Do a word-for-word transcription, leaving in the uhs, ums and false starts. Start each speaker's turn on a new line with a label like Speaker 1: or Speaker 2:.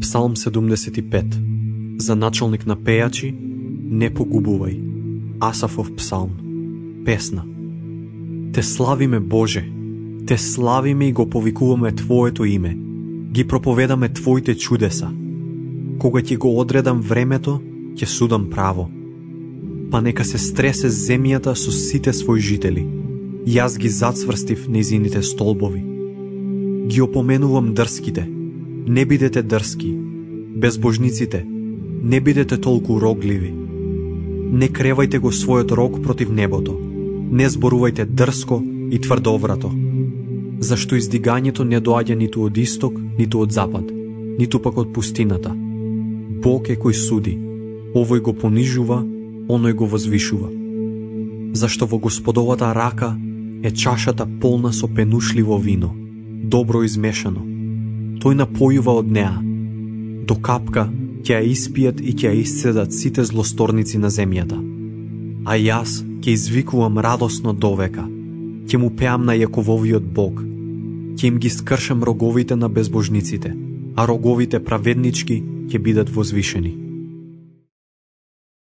Speaker 1: Псалм седумдесет и пет. За началник на пејачи, не погубувај. Асафов псалм. Песна. Те славиме, Боже, те славиме и го повикуваме Твоето име. Ги проповедаме Твоите чудеса. Кога ќе го одредам времето, ќе судам право. Па нека се стресе земјата со сите своји жители. Јас ги зацврстив незините столбови. Ги опоменувам дрските. Не бидете дрски. Безбожниците. Не бидете толку рогливи. Не кревајте го својот рог против небото. Не зборувајте дрско и тврдоврато. Зашто издигањето не доаѓа ниту од исток, ниту од запад, ниту пак од пустината. Бог е кој суди. Овој го понижува, оној го возвишува. Зашто во Господовата рака е чашата полна со пенушливо вино, добро измешано. Тој напојува од неа. До капка ќе ја испијат и ќе ја исцедат сите злосторници на земјата. А јас ќе извикувам радосно довека. Ќе му пеам на Јакововиот Бог. Ќе им ги скршам роговите на безбожниците, а роговите праведнички ќе бидат возвишени.